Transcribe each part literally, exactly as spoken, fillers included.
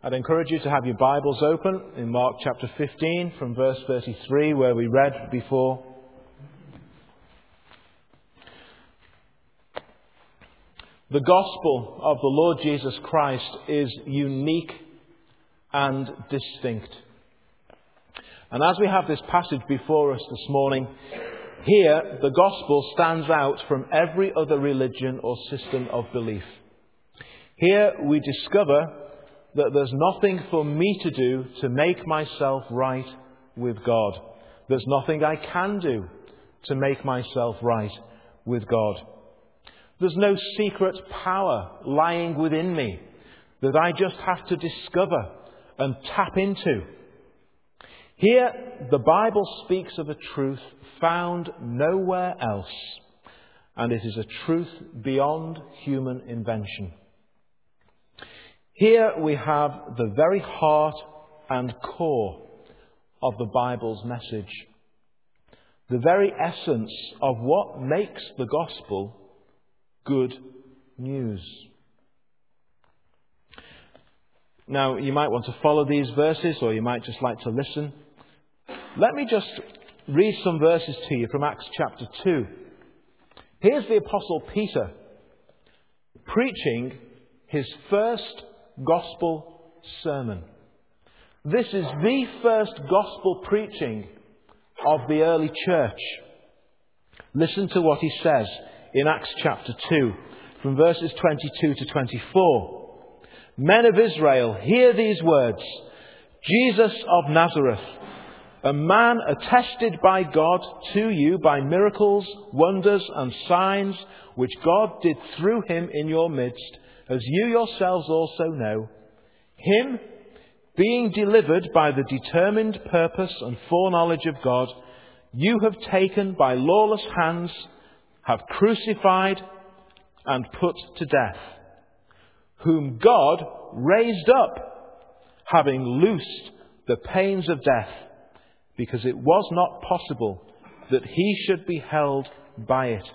I'd encourage you to have your Bibles open in Mark chapter fifteen from verse thirty-three, where we read before. The gospel of the Lord Jesus Christ is unique and distinct. And as we have this passage before us this morning, here the gospel stands out from every other religion or system of belief. Here we discover that there's nothing for me to do to make myself right with God. There's nothing I can do to make myself right with God. There's no secret power lying within me that I just have to discover and tap into. Here, the Bible speaks of a truth found nowhere else, and it is a truth beyond human invention. Here we have the very heart and core of the Bible's message, the very essence of what makes the gospel good news. Now, you might want to follow these verses, or you might just like to listen. Let me just read some verses to you from Acts chapter two. Here's the Apostle Peter preaching his first gospel sermon. This is the first gospel preaching of the early church. Listen to what he says in Acts chapter two, from verses twenty-two to twenty-four. Men of Israel, hear these words. Jesus of Nazareth, a man attested by God to you by miracles, wonders and signs, which God did through him in your midst, as you yourselves also know, him, being delivered by the determined purpose and foreknowledge of God, you have taken by lawless hands, have crucified and put to death, whom God raised up, having loosed the pains of death, because it was not possible that he should be held by it.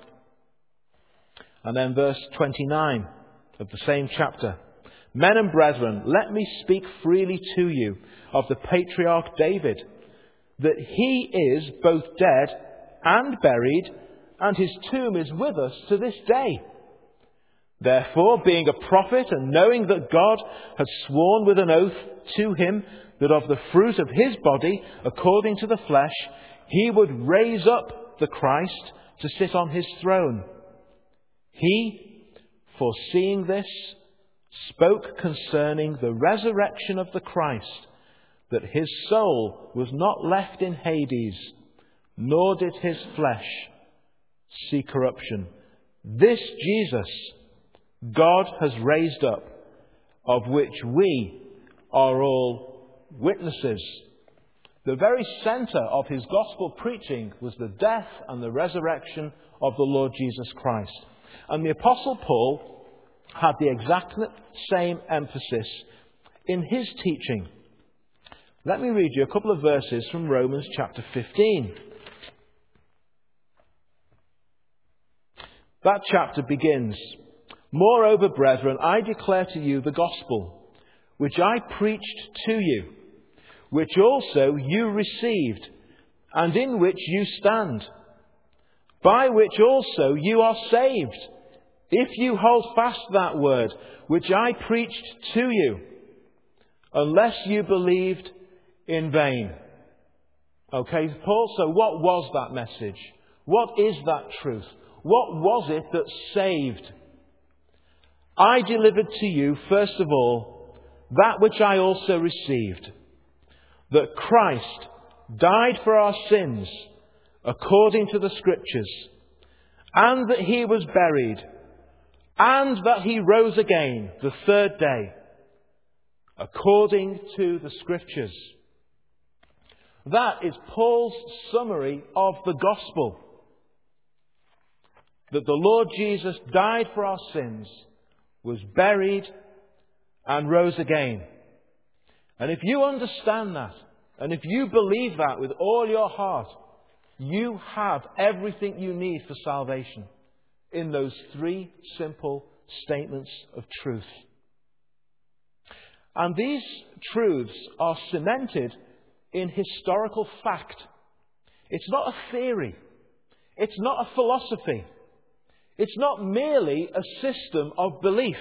And then verse twenty-nine of the same chapter. Men and brethren, let me speak freely to you of the patriarch David, that he is both dead and buried, and his tomb is with us to this day. Therefore, being a prophet, and knowing that God had sworn with an oath to him that of the fruit of his body, according to the flesh, he would raise up the Christ to sit on his throne. He, foreseeing this, spoke concerning the resurrection of the Christ, that his soul was not left in Hades, nor did his flesh see corruption. This Jesus God has raised up, of which we are all witnesses. The very centre of his gospel preaching was the death and the resurrection of the Lord Jesus Christ. And the Apostle Paul had the exact same emphasis in his teaching. Let me read you a couple of verses from Romans chapter fifteen. That chapter begins, Moreover, brethren, I declare to you the gospel, which I preached to you, which also you received, and in which you stand, by which also you are saved, if you hold fast that word, which I preached to you, unless you believed in vain. Okay, Paul, so what was that message? What is that truth? What was it that saved? I delivered to you, first of all, that which I also received, that Christ died for our sins, according to the Scriptures, and that he was buried, and that he rose again the third day, according to the Scriptures. That is Paul's summary of the gospel. That the Lord Jesus died for our sins, was buried, and rose again. And if you understand that, and if you believe that with all your heart, you have everything you need for salvation in those three simple statements of truth. And these truths are cemented in historical fact. It's not a theory. It's not a philosophy. It's not merely a system of belief.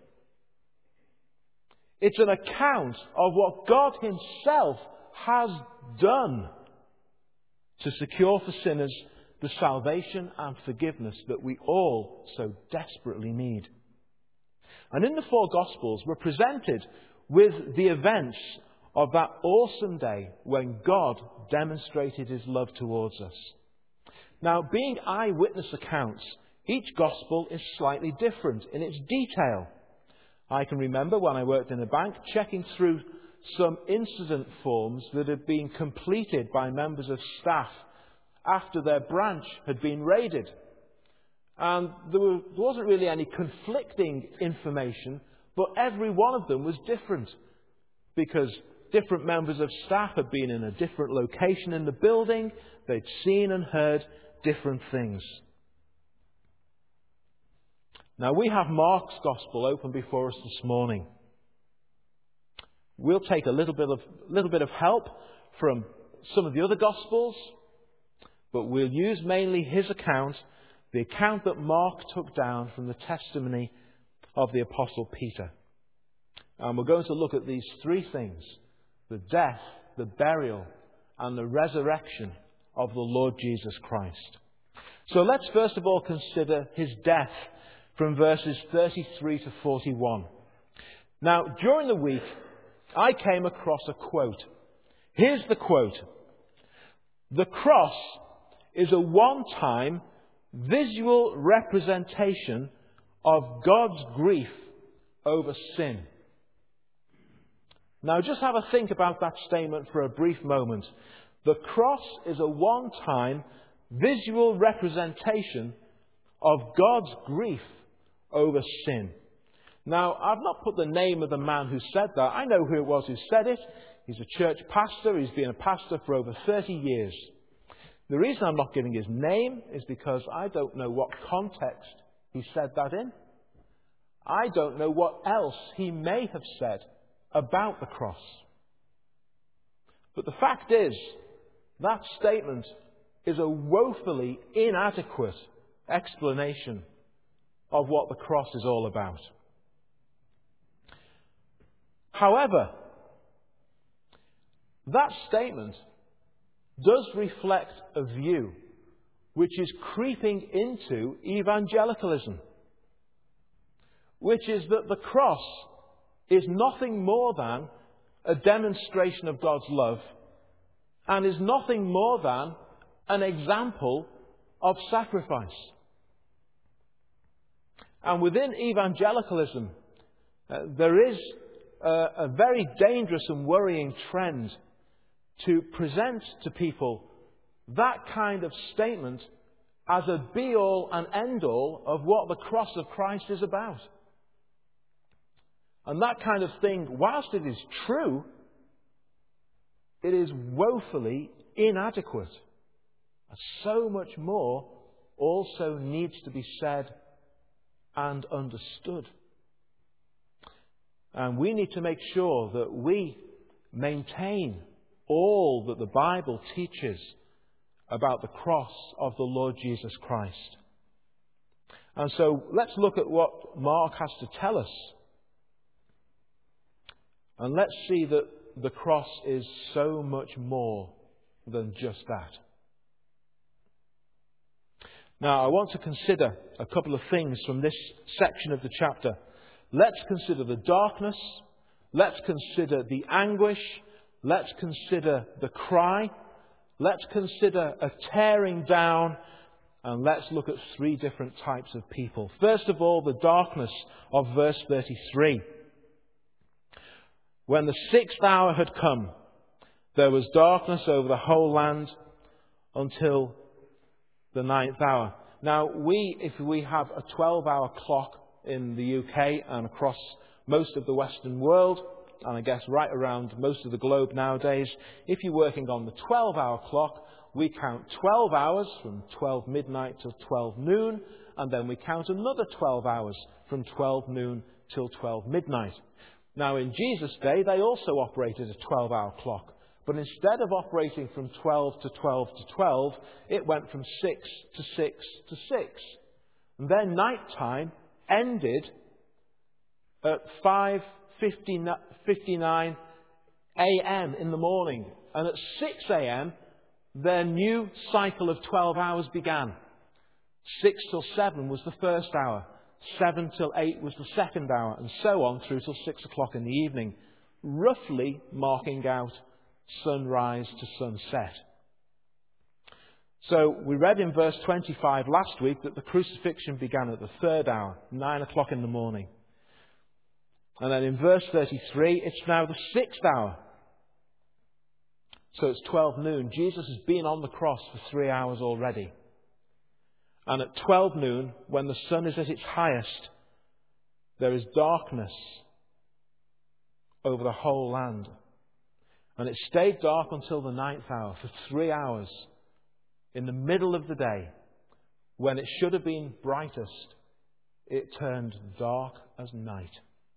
It's an account of what God Himself has done to secure for sinners the salvation and forgiveness that we all so desperately need. And in the four Gospels, we're presented with the events of that awesome day when God demonstrated His love towards us. Now, being eyewitness accounts, each Gospel is slightly different in its detail. I can remember when I worked in a bank checking through some incident forms that had been completed by members of staff after their branch had been raided. And there, were, there wasn't really any conflicting information, but every one of them was different because different members of staff had been in a different location in the building. They'd seen and heard different things. Now, we have Mark's Gospel open before us this morning. We'll take a little bit of, little bit of help from some of the other Gospels, but we'll use mainly his account, the account that Mark took down from the testimony of the Apostle Peter. And we're going to look at these three things: the death, the burial, and the resurrection of the Lord Jesus Christ. So let's first of all consider His death from verses thirty-three to forty-one. Now, during the week, I came across a quote. Here's the quote: "The cross is a one-time visual representation of God's grief over sin." Now, just have a think about that statement for a brief moment. The cross is a one-time visual representation of God's grief over sin. Now, I've not put the name of the man who said that. I know who it was who said it. He's a church pastor. He's been a pastor for over thirty years. The reason I'm not giving his name is because I don't know what context he said that in. I don't know what else he may have said about the cross. But the fact is, that statement is a woefully inadequate explanation of what the cross is all about. However, that statement does reflect a view which is creeping into evangelicalism, which is that the cross is nothing more than a demonstration of God's love and is nothing more than an example of sacrifice. And within evangelicalism, uh, there is a, a very dangerous and worrying trend to present to people that kind of statement as a be-all and end-all of what the cross of Christ is about. And that kind of thing, whilst it is true, it is woefully inadequate. And so much more also needs to be said and understood. And we need to make sure that we maintain all that the Bible teaches about the cross of the Lord Jesus Christ. And so let's look at what Mark has to tell us. And let's see that the cross is so much more than just that. Now, I want to consider a couple of things from this section of the chapter. Let's consider the darkness. Let's consider the anguish. Let's consider the cry. Let's consider a tearing down. And let's look at three different types of people. First of all, the darkness of verse thirty-three. When the sixth hour had come, there was darkness over the whole land until the ninth hour. Now, we, if we have a twelve-hour clock in the U K and across most of the Western world, and I guess right around most of the globe nowadays, if you're working on the twelve-hour clock, we count twelve hours from twelve midnight till twelve noon, and then we count another twelve hours from twelve noon till twelve midnight. Now, in Jesus' day, they also operated a twelve-hour clock. But instead of operating from twelve to twelve to twelve, it went from six to six to six. And then night time ended at five fifty-nine a.m. in the morning. And at six a.m., their new cycle of twelve hours began. six till seven was the first hour. seven till eight was the second hour. And so on through till six o'clock in the evening. Roughly marking out sunrise to sunset. So we read in verse twenty-five last week that the crucifixion began at the third hour, nine o'clock in the morning. And then in verse thirty-three, it's now the sixth hour. So it's twelve noon. Jesus has been on the cross for three hours already. And at twelve noon, when the sun is at its highest, there is darkness over the whole land. And it stayed dark until the ninth hour, for three hours, in the middle of the day, when it should have been brightest, it turned dark as night.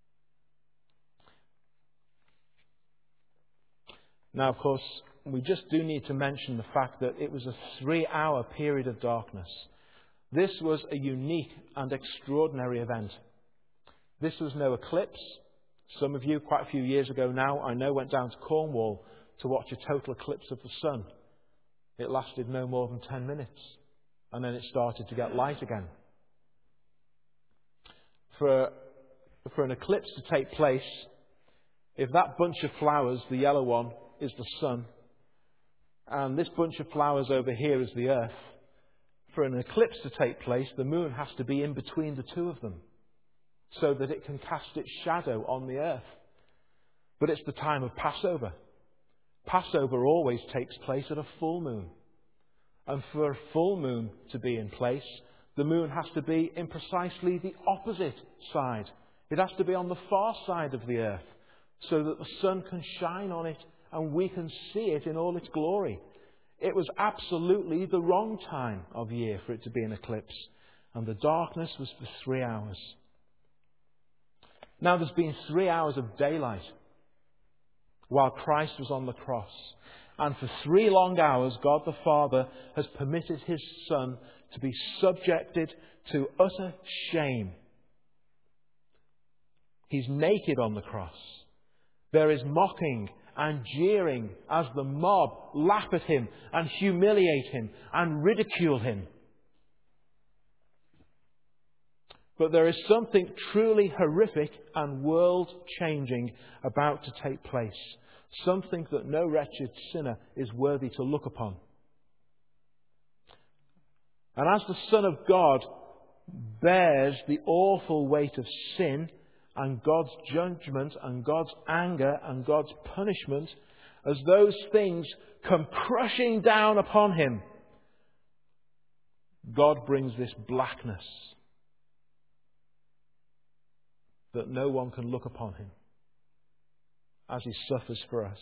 Now, of course, we just do need to mention the fact that it was a three-hour period of darkness. This was a unique and extraordinary event. This was no eclipse. Some of you, quite a few years ago now, I know, went down to Cornwall to watch a total eclipse of the sun. It lasted no more than ten minutes, and then it started to get light again. For, for an eclipse to take place, if that bunch of flowers, the yellow one, is the sun, and this bunch of flowers over here is the earth, for an eclipse to take place, the moon has to be in between the two of them, so that it can cast its shadow on the earth. But it's the time of Passover. Passover always takes place at a full moon. And for a full moon to be in place, the moon has to be in precisely the opposite side. It has to be on the far side of the earth, so that the sun can shine on it and we can see it in all its glory. It was absolutely the wrong time of year for it to be an eclipse. And the darkness was for three hours. Now there's been three hours of daylight while Christ was on the cross. And for three long hours, God the Father has permitted His Son to be subjected to utter shame. He's naked on the cross. There is mocking and jeering as the mob laugh at Him and humiliate Him and ridicule Him. But there is something truly horrific and world-changing about to take place. Something that no wretched sinner is worthy to look upon. And as the Son of God bears the awful weight of sin and God's judgment and God's anger and God's punishment, as those things come crushing down upon Him, God brings this blackness that no one can look upon Him as He suffers for us.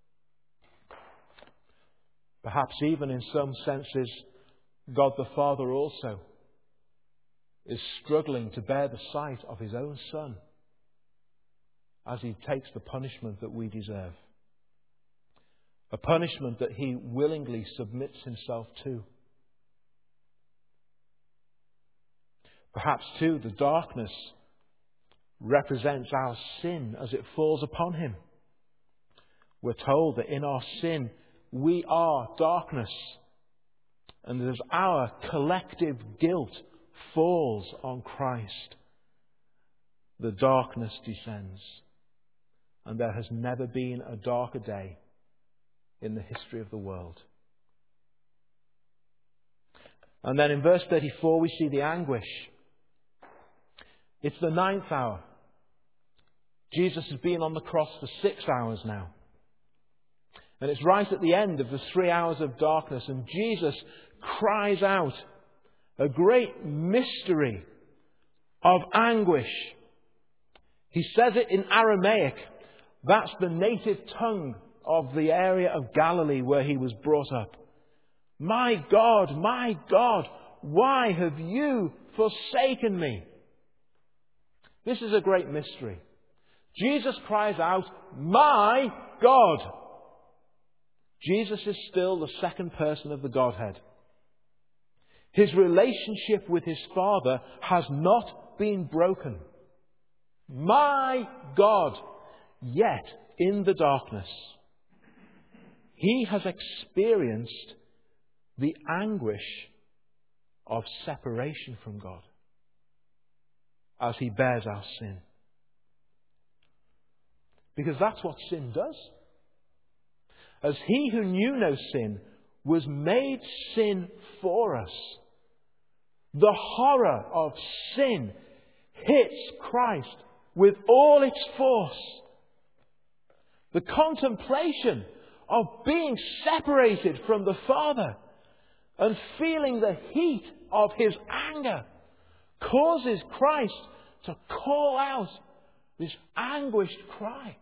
Perhaps even in some senses, God the Father also is struggling to bear the sight of His own Son as He takes the punishment that we deserve. A punishment that He willingly submits Himself to. Perhaps too, the darkness represents our sin as it falls upon Him. We're told that in our sin we are darkness, and as our collective guilt falls on Christ, the darkness descends. And there has never been a darker day in the history of the world. And then in verse thirty-four we see the anguish. It's the ninth hour. Jesus has been on the cross for six hours now. And it's right at the end of the three hours of darkness. And Jesus cries out a great mystery of anguish. He says it in Aramaic. That's the native tongue of the area of Galilee where He was brought up. My God, my God, why have you forsaken me? This is a great mystery. Jesus cries out, "My God." Jesus is still the second person of the Godhead. His relationship with his Father has not been broken. My God. Yet, in the darkness, he has experienced the anguish of separation from God as he bears our sin. Because that's what sin does. As he who knew no sin was made sin for us, the horror of sin hits Christ with all its force. The contemplation of being separated from the Father and feeling the heat of his anger causes Christ to call out this anguished cry.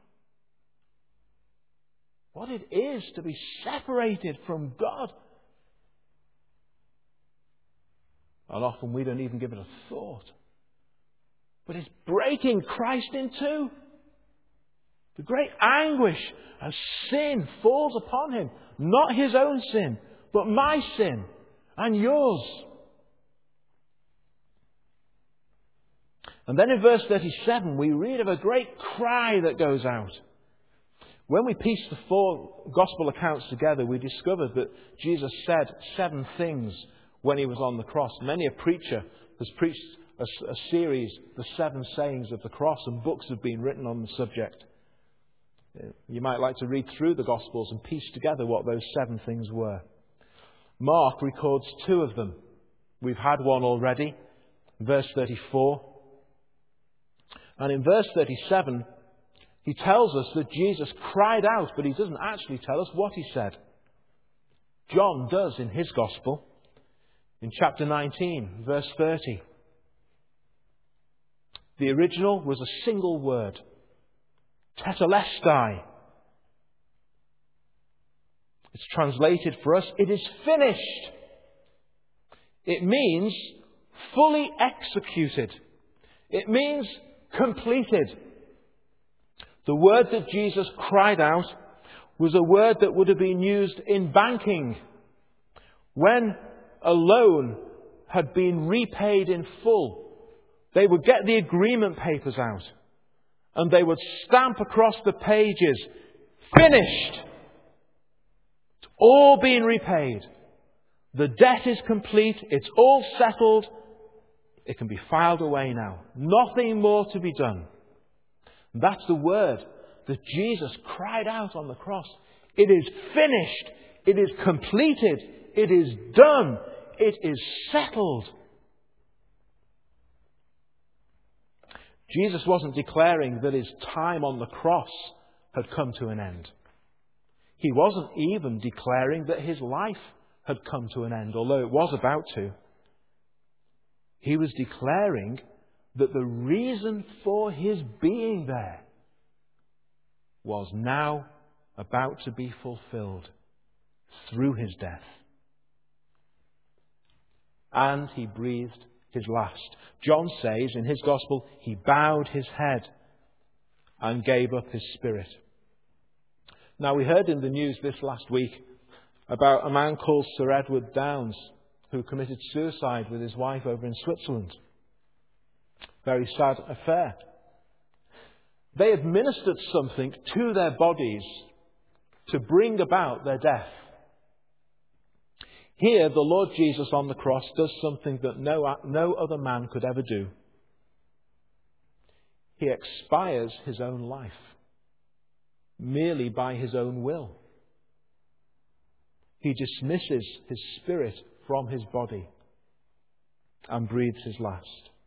What it is to be separated from God. And often we don't even give it a thought. But it's breaking Christ in two. The great anguish as sin falls upon him. Not his own sin, but my sin and yours. And then in verse thirty-seven we read of a great cry that goes out. When we piece the four gospel accounts together, we discovered that Jesus said seven things when he was on the cross. Many a preacher has preached a, a series, The Seven Sayings of the Cross, and books have been written on the subject. You might like to read through the Gospels and piece together what those seven things were. Mark records two of them. We've had one already, verse thirty-four. And in verse thirty-seven, he tells us that Jesus cried out, but he doesn't actually tell us what he said. John does in his Gospel, in chapter nineteen, verse thirty. The original was a single word, tetelestai. It's translated for us, it is finished. It means fully executed. It means completed. The word that Jesus cried out was a word that would have been used in banking. When a loan had been repaid in full, they would get the agreement papers out and they would stamp across the pages, "Finished! It's all been repaid. The debt is complete. It's all settled. It can be filed away now. Nothing more to be done." And that's the word that Jesus cried out on the cross. It is finished. It is completed. It is done. It is settled. Jesus wasn't declaring that his time on the cross had come to an end. He wasn't even declaring that his life had come to an end, although it was about to. He was declaring that the reason for his being there was now about to be fulfilled through his death. And he breathed his last. John says in his Gospel, he bowed his head and gave up his spirit. Now, we heard in the news this last week about a man called Sir Edward Downes who committed suicide with his wife over in Switzerland. Very sad affair. They administered something to their bodies to bring about their death. Here, the Lord Jesus on the cross does something that no, no other man could ever do. He expires his own life, merely by his own will. He dismisses his spirit from his body and breathes his last.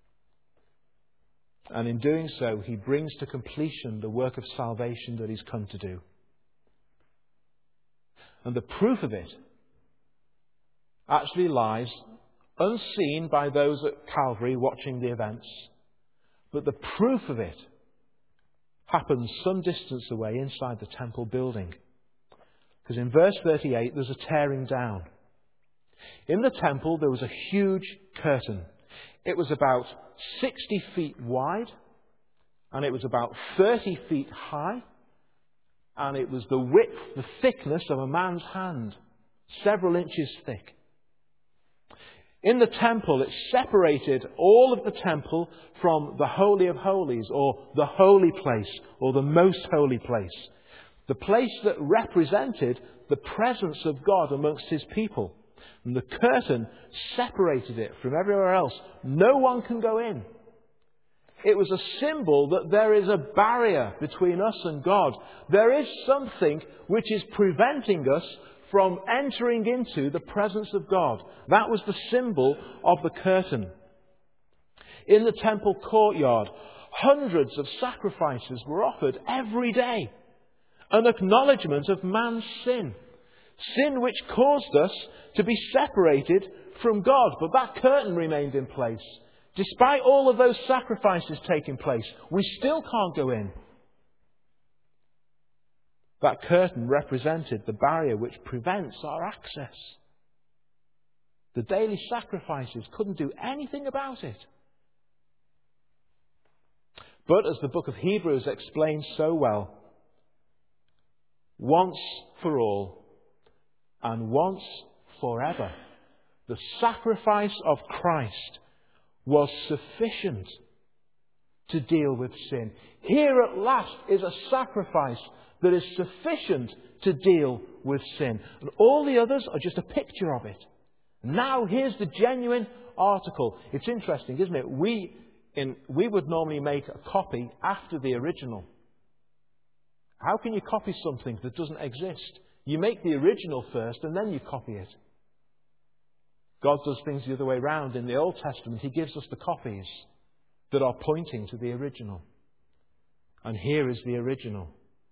And in doing so, he brings to completion the work of salvation that he's come to do. And the proof of it actually lies unseen by those at Calvary watching the events. But the proof of it happens some distance away inside the temple building. Because in verse thirty-eight, there's a tearing down. In the temple, there was a huge curtain. It was about sixty feet wide and it was about thirty feet high, and it was the width, the thickness of a man's hand, several inches thick. In the temple, it separated all of the temple from the Holy of Holies, or the holy place, or the most holy place. The place that represented the presence of God amongst His people. And the curtain separated it from everywhere else. No one can go in. It was a symbol that there is a barrier between us and God. There is something which is preventing us from entering into the presence of God. That was the symbol of the curtain. In the temple courtyard, hundreds of sacrifices were offered every day. An acknowledgement of man's sin. Sin which caused us to be separated from God. But that curtain remained in place. Despite all of those sacrifices taking place, we still can't go in. That curtain represented the barrier which prevents our access. The daily sacrifices couldn't do anything about it. But as the book of Hebrews explains so well, once for all and once forever, the sacrifice of Christ was sufficient to deal with sin. Here at last is a sacrifice that is sufficient to deal with sin. And all the others are just a picture of it. Now here's the genuine article. It's interesting, isn't it? We, in, we would normally make a copy after the original. How can you copy something that doesn't exist? You make the original first and then you copy it. God does things the other way round. In the Old Testament, He gives us the copies that are pointing to the original. And here is the original.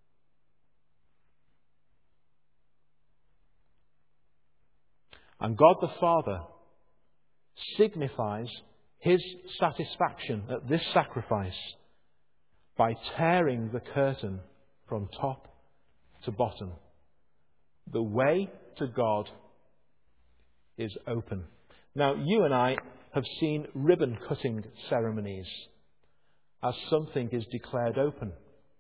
And God the Father signifies His satisfaction at this sacrifice by tearing the curtain from top to bottom. The way to God is open. Now, you and I have seen ribbon cutting ceremonies as something is declared open.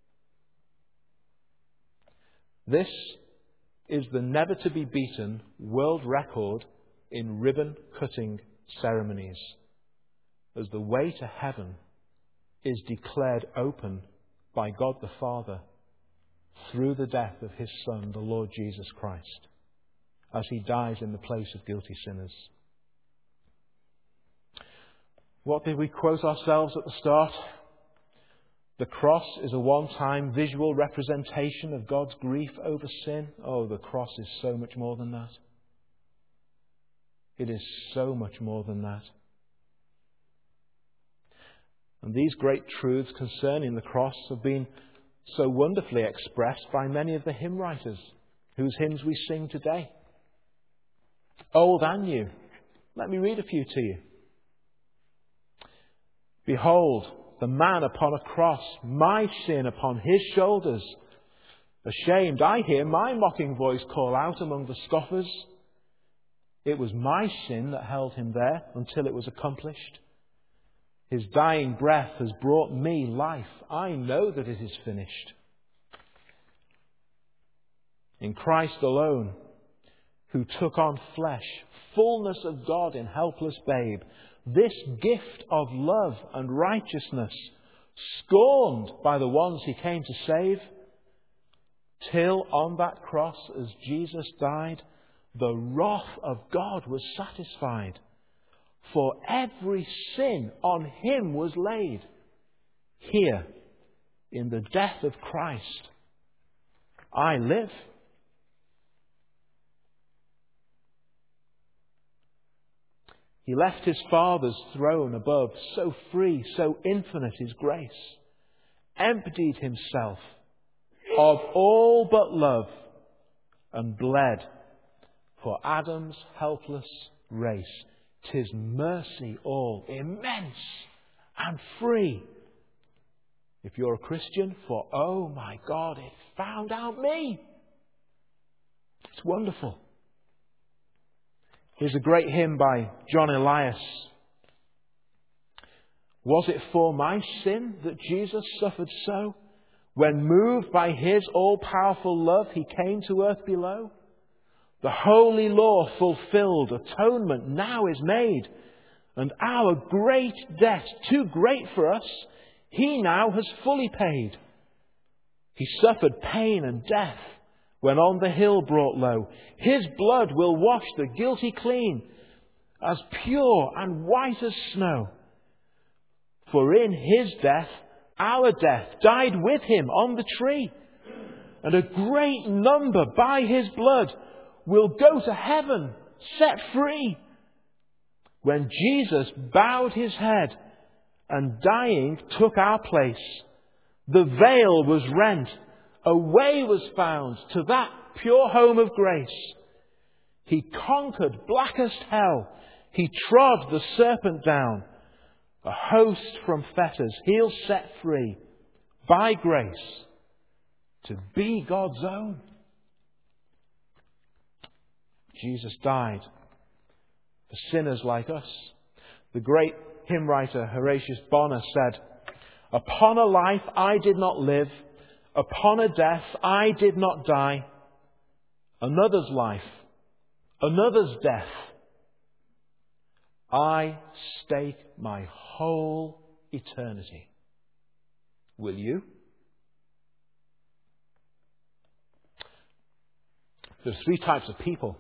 This is the never to be beaten world record in ribbon cutting ceremonies, as the way to heaven is declared open by God the Father through the death of His Son, the Lord Jesus Christ, as He dies in the place of guilty sinners. What did we quote ourselves at the start? The cross is a one-time visual representation of God's grief over sin. Oh, the cross is so much more than that. It is so much more than that. And these great truths concerning the cross have been so wonderfully expressed by many of the hymn writers, whose hymns we sing today. Old and new. Let me read a few to you. Behold, the man upon a cross, my sin upon His shoulders. Ashamed, I hear my mocking voice call out among the scoffers. It was my sin that held Him there until it was accomplished. His dying breath has brought me life. I know that it is finished. In Christ alone, who took on flesh, fullness of God in helpless babe, this gift of love and righteousness, scorned by the ones He came to save, till on that cross as Jesus died, the wrath of God was satisfied. For every sin on Him was laid. Here, in the death of Christ, I live. He left His Father's throne above, so free, so infinite His grace, emptied Himself of all but love, and bled for Adam's helpless race. 'Tis mercy all, immense and free. If you're a Christian, for oh my God, it found out me. It's wonderful. Here's a great hymn by John Elias. Was it for my sin that Jesus suffered so? When moved by his all-powerful love, he came to earth below? The holy law fulfilled, atonement now is made, and our great debt, too great for us, he now has fully paid. He suffered pain and death when on the hill brought low. His blood will wash the guilty clean, as pure and white as snow. For in his death, our death died with him on the tree, and a great number by his blood will go to heaven set free. When Jesus bowed his head and dying took our place, the veil was rent, a way was found to that pure home of grace. He conquered blackest hell, he trod the serpent down. A host from fetters he'll set free by grace to be God's own. Jesus died for sinners like us. The great hymn writer Horatius Bonar said, "Upon a life I did not live, upon a death I did not die. Another's life, another's death. I stake my whole eternity." Will you? There's three types of people.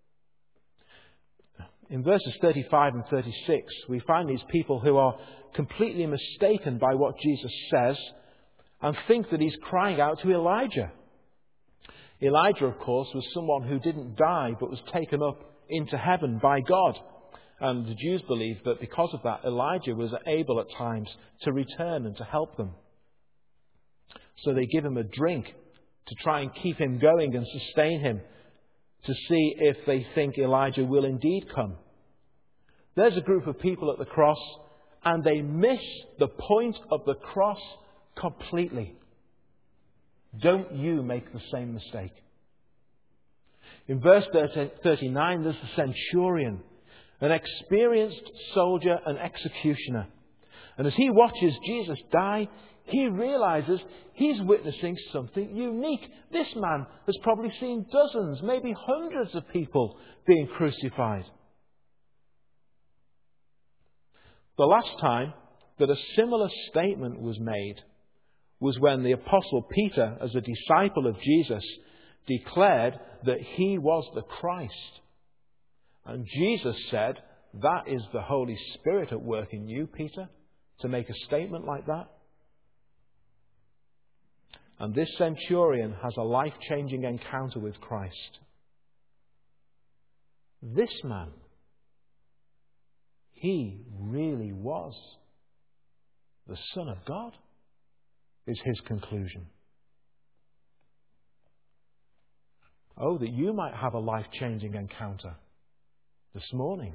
In verses thirty-five and thirty-six, we find these people who are completely mistaken by what Jesus says and think that he's crying out to Elijah. Elijah, of course, was someone who didn't die but was taken up into heaven by God. And the Jews believed that because of that, Elijah was able at times to return and to help them. So they give him a drink to try and keep him going and sustain him, to see if they think Elijah will indeed come. There's a group of people at the cross, and they miss the point of the cross completely. Don't you make the same mistake. In verse thirty-nine, there's the centurion, an experienced soldier and executioner. And as he watches Jesus die, he realizes he's witnessing something unique. This man has probably seen dozens, maybe hundreds of people being crucified. The last time that a similar statement was made was when the Apostle Peter, as a disciple of Jesus, declared that he was the Christ. And Jesus said, "That is the Holy Spirit at work in you, Peter, to make a statement like that." And this centurion has a life-changing encounter with Christ. This man, he really was the Son of God, is his conclusion. Oh, that you might have a life-changing encounter this morning.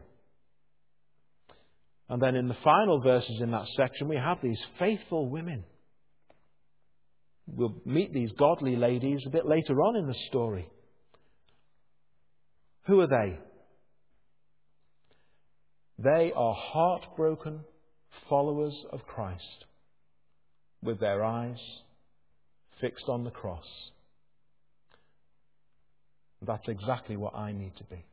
And then in the final verses in that section, we have these faithful women. We'll meet these godly ladies a bit later on in the story. Who are they? They are heartbroken followers of Christ, with their eyes fixed on the cross. That's exactly what I need to be.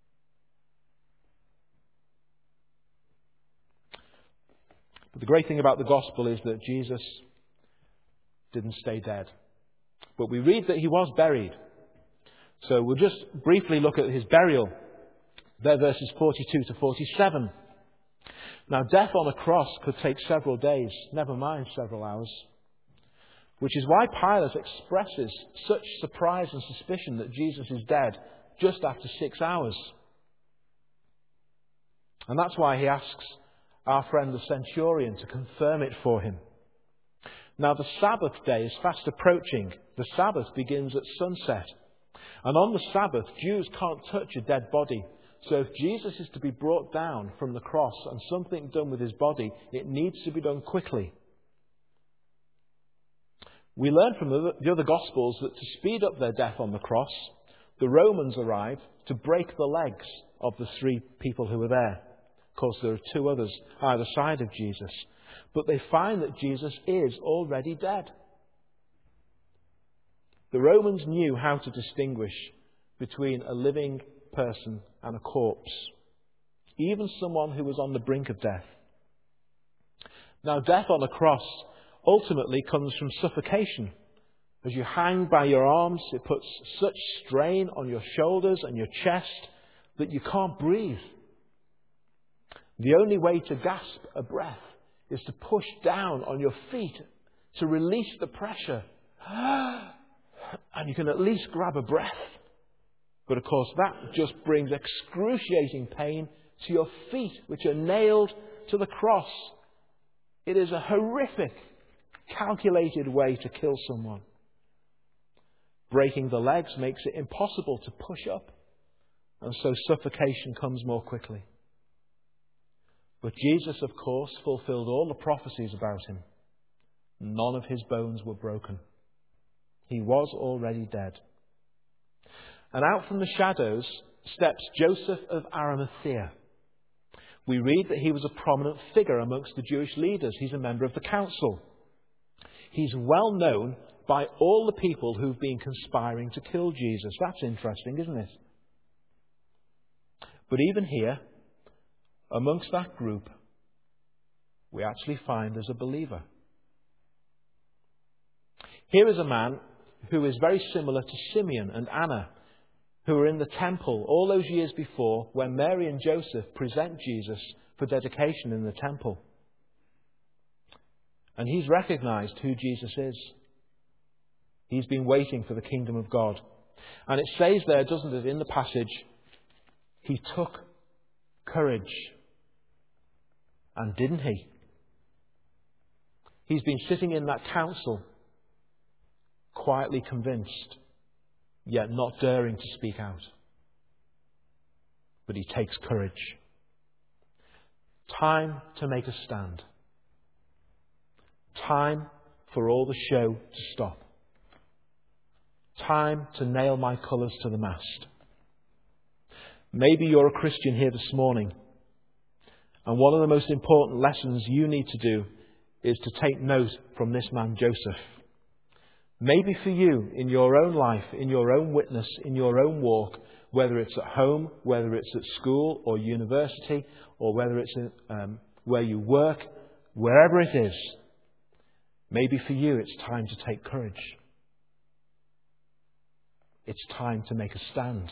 But the great thing about the gospel is that Jesus didn't stay dead. But we read that he was buried. So we'll just briefly look at his burial. They're verses forty-two to forty-seven. Now, death on a cross could take several days, never mind several hours. Which is why Pilate expresses such surprise and suspicion that Jesus is dead just after six hours. And that's why he asks our friend the centurion to confirm it for him. Now, the Sabbath day is fast approaching. The Sabbath begins at sunset. And on the Sabbath, Jews can't touch a dead body. So if Jesus is to be brought down from the cross and something done with his body, it needs to be done quickly. We learn from the other Gospels that to speed up their death on the cross, the Romans arrived to break the legs of the three people who were there. Of course, there are two others either side of Jesus. But they find that Jesus is already dead. The Romans knew how to distinguish between a living person and a corpse, even someone who was on the brink of death. Now, death on a cross ultimately comes from suffocation. As you hang by your arms, it puts such strain on your shoulders and your chest that you can't breathe. The only way to gasp a breath is to push down on your feet to release the pressure. And you can at least grab a breath. But of course, that just brings excruciating pain to your feet, which are nailed to the cross. It is a horrific, calculated way to kill someone. Breaking the legs makes it impossible to push up, and so suffocation comes more quickly. But Jesus, of course, fulfilled all the prophecies about him. None of his bones were broken. He was already dead. And out from the shadows steps Joseph of Arimathea. We read that he was a prominent figure amongst the Jewish leaders. He's a member of the council. He's well known by all the people who've been conspiring to kill Jesus. That's interesting, isn't it? But even here, amongst that group, we actually find there's a believer. Here is a man who is very similar to Simeon and Anna, who were in the temple all those years before when Mary and Joseph present Jesus for dedication in the temple. And he's recognized who Jesus is. He's been waiting for the kingdom of God. And it says there, doesn't it, in the passage, he took courage. And didn't he? He's been sitting in that council, quietly convinced, yet not daring to speak out. But he takes courage. Time to make a stand. Time for all the show to stop. Time to nail my colours to the mast. Maybe you're a Christian here this morning, and one of the most important lessons you need to do is to take note from this man Joseph. Maybe for you, in your own life, in your own witness, in your own walk, whether it's at home, whether it's at school or university, or whether it's in, um, where you work, wherever it is, maybe for you it's time to take courage. It's time to make a stand.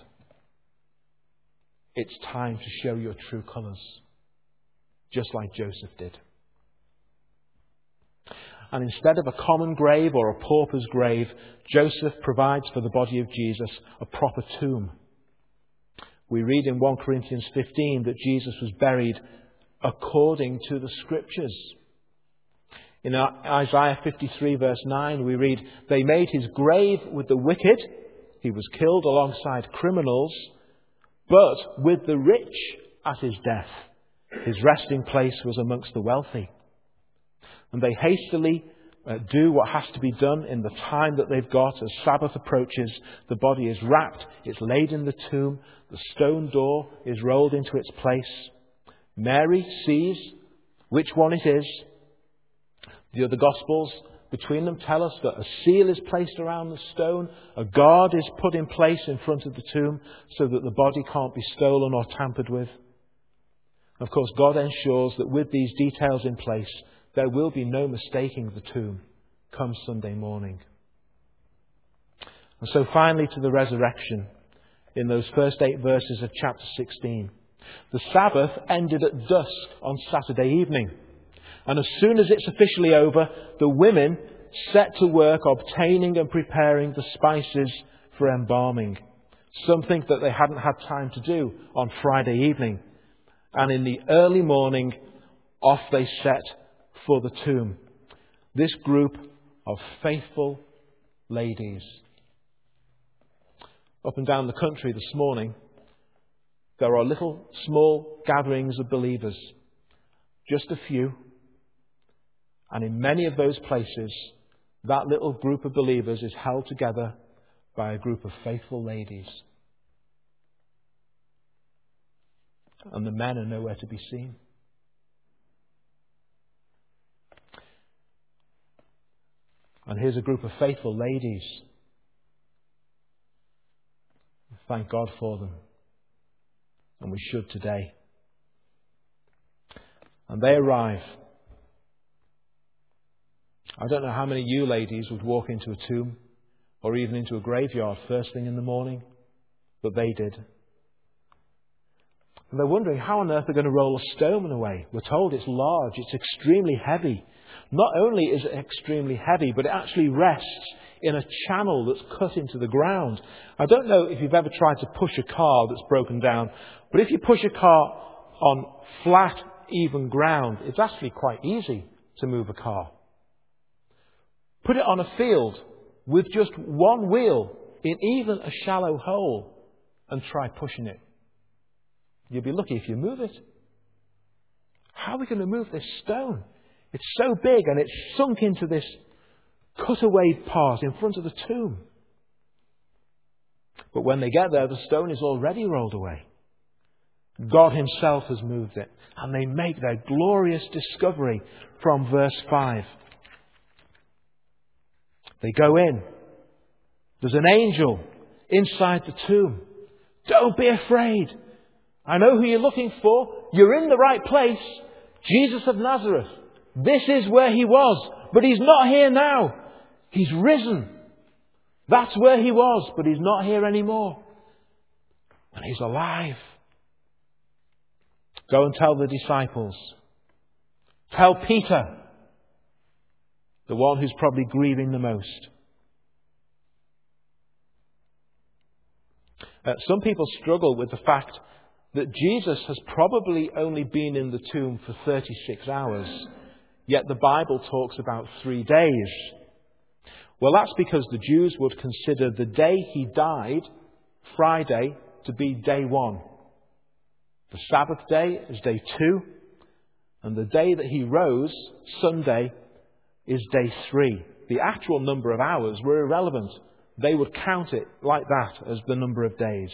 It's time to show your true colours, just like Joseph did. And instead of a common grave or a pauper's grave, Joseph provides for the body of Jesus a proper tomb. We read in First Corinthians fifteen that Jesus was buried according to the Scriptures. In Isaiah fifty-three verse nine we read, "They made his grave with the wicked. He was killed alongside criminals, but with the rich at his death. His resting place was amongst the wealthy." And they hastily uh, do what has to be done in the time that they've got. As Sabbath approaches, the body is wrapped, it's laid in the tomb, the stone door is rolled into its place. Mary sees which one it is. The other Gospels between them tell us that a seal is placed around the stone, a guard is put in place in front of the tomb so that the body can't be stolen or tampered with. Of course, God ensures that with these details in place, there will be no mistaking the tomb come Sunday morning. And so finally to the resurrection in those first eight verses of chapter sixteen. The Sabbath ended at dusk on Saturday evening. And as soon as it's officially over, the women set to work obtaining and preparing the spices for embalming. Something that they hadn't had time to do on Friday evening. And in the early morning, off they set for the tomb. This group of faithful ladies. Up and down the country this morning, there are little small gatherings of believers. Just a few. And in many of those places, that little group of believers is held together by a group of faithful ladies. And the men are nowhere to be seen. And here's a group of faithful ladies. Thank God for them. And we should today. And they arrive. I don't know how many of you ladies would walk into a tomb or even into a graveyard first thing in the morning, but they did. And they're wondering how on earth they're going to roll a stone away. We're told it's large, it's extremely heavy. Not only is it extremely heavy, but it actually rests in a channel that's cut into the ground. I don't know if you've ever tried to push a car that's broken down, but if you push a car on flat, even ground, it's actually quite easy to move a car. Put it on a field with just one wheel in even a shallow hole and try pushing it. You'll be lucky if you move it. How are we going to move this stone? It's so big and it's sunk into this cutaway part in front of the tomb. But when they get there, the stone is already rolled away. God himself has moved it. And they make their glorious discovery from verse five. They go in. There's an angel inside the tomb. Don't be afraid. I know who you're looking for. You're in the right place. Jesus of Nazareth. This is where he was. But he's not here now. He's risen. That's where he was. But he's not here anymore. And he's alive. Go and tell the disciples. Tell Peter. The one who's probably grieving the most. Uh, some people struggle with the fact that Jesus has probably only been in the tomb for thirty-six hours, yet the Bible talks about three days. Well, that's because the Jews would consider the day he died, Friday, to be day one. The Sabbath day is day two, and the day that he rose, Sunday, is day three. The actual number of hours were irrelevant. They would count it like that as the number of days.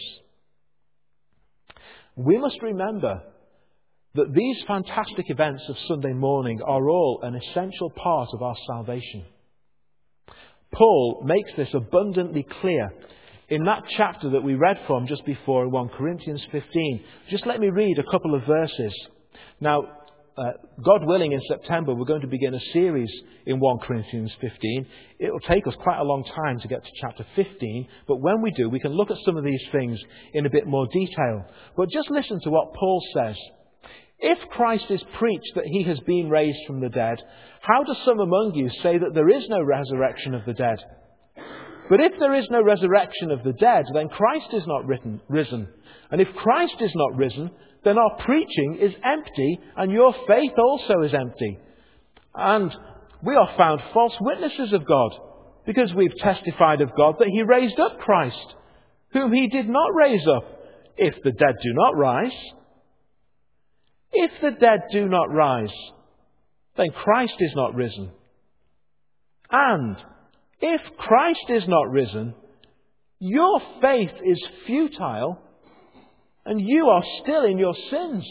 We must remember that these fantastic events of Sunday morning are all an essential part of our salvation. Paul makes this abundantly clear in that chapter that we read from just before in First Corinthians fifteen. Just let me read a couple of verses. Now, uh, God willing, in September we're going to begin a series in First Corinthians fifteen. It will take us quite a long time to get to chapter fifteen, but when we do, we can look at some of these things in a bit more detail. But just listen to what Paul says. If Christ is preached that he has been raised from the dead, how do some among you say that there is no resurrection of the dead? But if there is no resurrection of the dead, then Christ is not written, risen. And if Christ is not risen, then our preaching is empty, and your faith also is empty. And we are found false witnesses of God, because we've testified of God that he raised up Christ, whom he did not raise up, if the dead do not rise. If the dead do not rise, then Christ is not risen. And if Christ is not risen, your faith is futile, and you are still in your sins.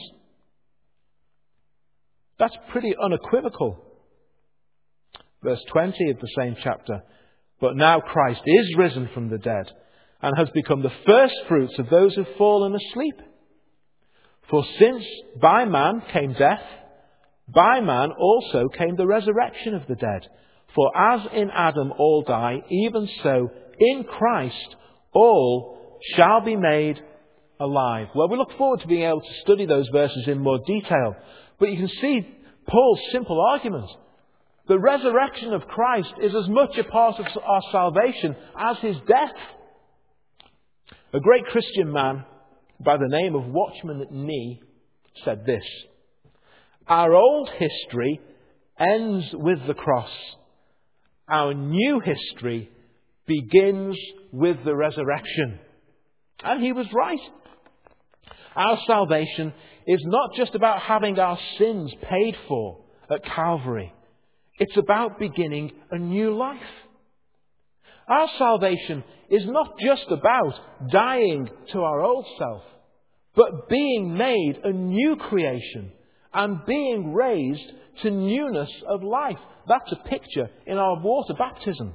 That's pretty unequivocal. Verse twenty of the same chapter. But now Christ is risen from the dead, and has become the first fruits of those who have fallen asleep. For since by man came death, by man also came the resurrection of the dead. For as in Adam all die, even so in Christ all shall be made alive. Well, we look forward to being able to study those verses in more detail. But you can see Paul's simple argument. The resurrection of Christ is as much a part of our salvation as his death. A great Christian man by the name of Watchman Nee said this: our old history ends with the cross. Our new history begins with the resurrection. And he was right. Our salvation is not just about having our sins paid for at Calvary. It's about beginning a new life. Our salvation is not just about dying to our old self, but being made a new creation and being raised to newness of life. That's a picture in our water baptism.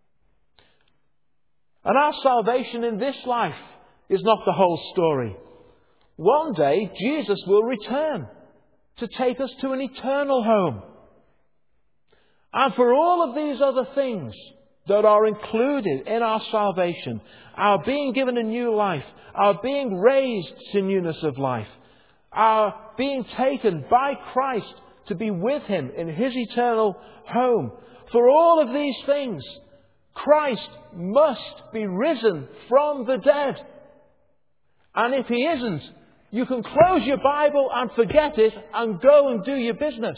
And our salvation in this life is not the whole story. One day, Jesus will return to take us to an eternal home. And for all of these other things that are included in our salvation, our being given a new life, our being raised to newness of life, our being taken by Christ to be with Him in His eternal home, for all of these things, Christ must be risen from the dead. And if He isn't, you can close your Bible and forget it and go and do your business.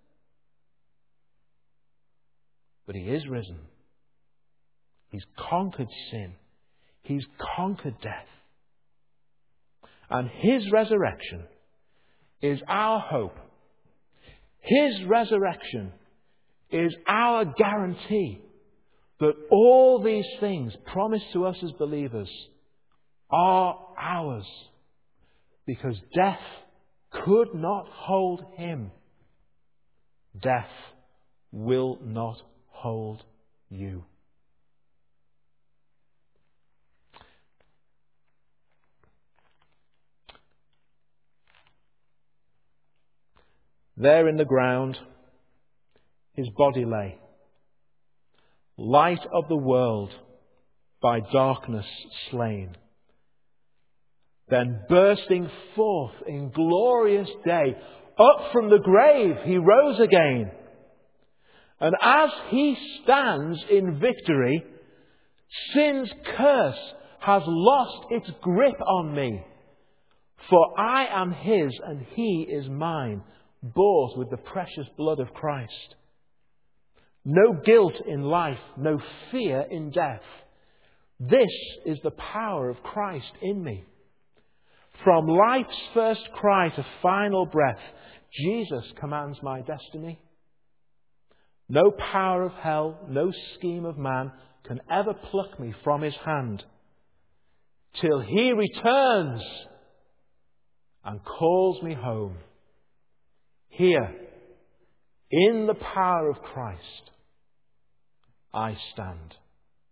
But He is risen. He's conquered sin. He's conquered death. And His resurrection is our hope. His resurrection is our guarantee that all these things promised to us as believers are ours. Because death could not hold Him. Death will not hold you. There in the ground, His body lay, light of the world, by darkness slain. Then bursting forth in glorious day, up from the grave He rose again. And as He stands in victory, sin's curse has lost its grip on me. For I am His and He is mine, bought with the precious blood of Christ. No guilt in life, no fear in death. This is the power of Christ in me. From life's first cry to final breath, Jesus commands my destiny. No power of hell, no scheme of man can ever pluck me from His hand, till He returns and calls me home. Here, in the power of Christ, I stand.